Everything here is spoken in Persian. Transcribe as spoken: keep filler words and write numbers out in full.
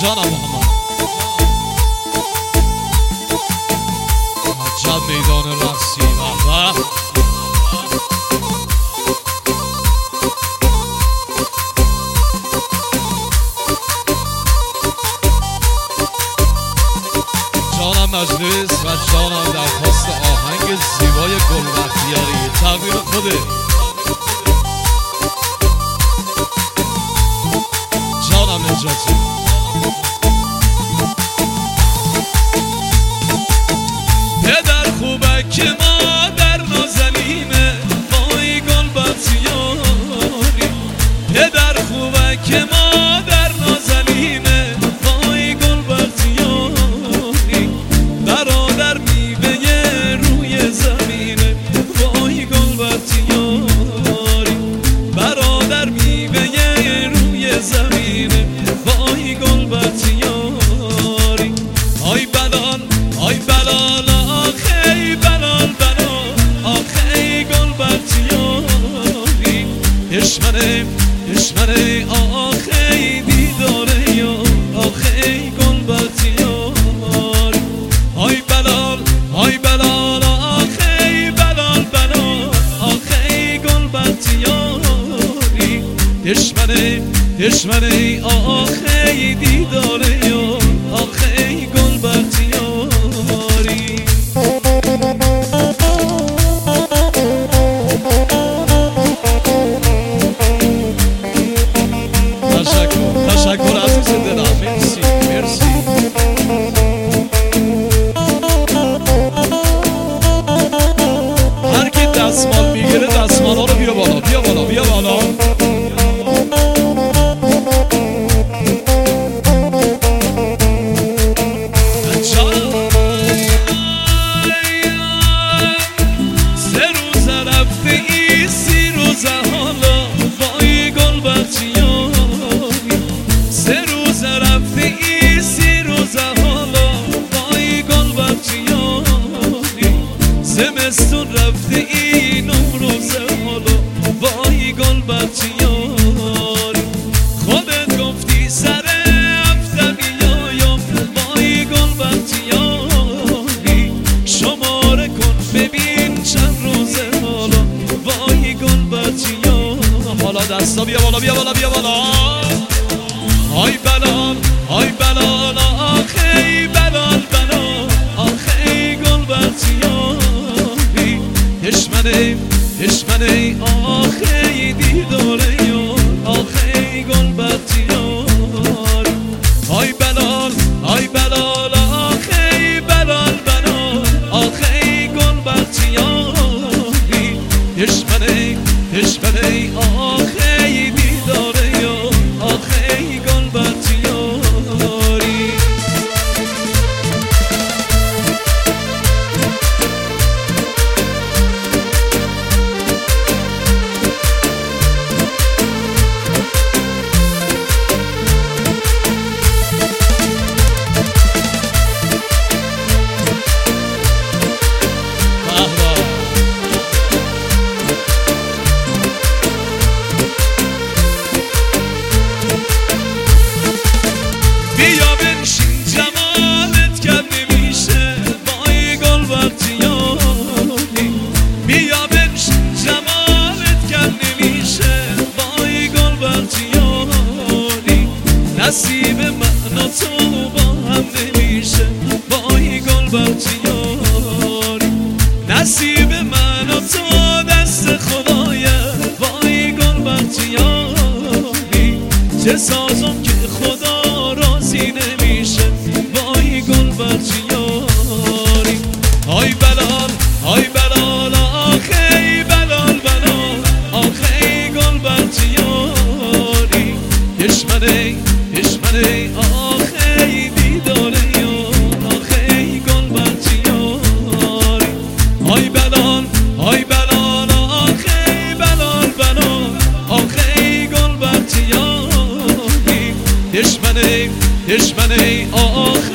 جانم محمد عجب میدان رقصی و جانم مجلس و جانم درخواست آهنگ زیبای گل بختیاری تقدیم خوده جانم نجاتی. پدر خوبه که مادر نازنینه وای گل بختیاری. پدر خوبه که مادر نازنینه وای گل بختیاری. برادر میوه روی زمینه وای گل بختیاری. برادر میوه روی زمینه وای گل بختیاری. آی بلال آی بلال آخی بلال بلال آخی گل بختیاری. دشمنه دشمنه آخی دیداره یا آخی گل بختیاری. آی بلال آی بلال آخی بلال بلال آخی گل بختیاری. دشمنه دشمنه آخی دیداره یا آخی گل بختیاری. تشکر تشکر عزیز دلم. مرسی مرسی. هر کی دستمال میگیره دستمال ها رو بیا بالا بیا بالا بیا بالا. زمستون رفته این روزه حالا وای گل بختیاری. خودت گفتی سر هفته بیایم وای گل بختیاری. شماره کن ببین چند روزه حالا وای گل بختیاری. حالا دستا بیا بالا بیا بالا بیا بالا. آی بلال آی بلال آخی بلال بلال آخی گل بختیاری. دشمنه دشمنه آخی دیداره یا آخی گل بختیاری. آی بلال آی بلال آخی بلال بلال آخی گل بختیاری. دشمنه دشمنه آخی دیداره یا آخی گل بختیاری. بیا بنشین جمالت کم نمیشه وای گل بختیاری. بیا بنشین جمالت کم نمیشه وای گل بختیاری. نصیب من و تو با هم نمیشه وای گل بختیاری. نصیب من و تو دست خدایه وای گل بختیاری. چه سازم که خدا راضی نمیشه وای گل بختیاری. آی بلال آی بلال آخی بلال بلال آخی گل بختیاری. دشمنه دشمنه آخی دیداره یا آخی گل بختیاری. آی بلال آی بلال آخی بلال بلال آخی گل بختیاری. دشمنه دشمنه آخی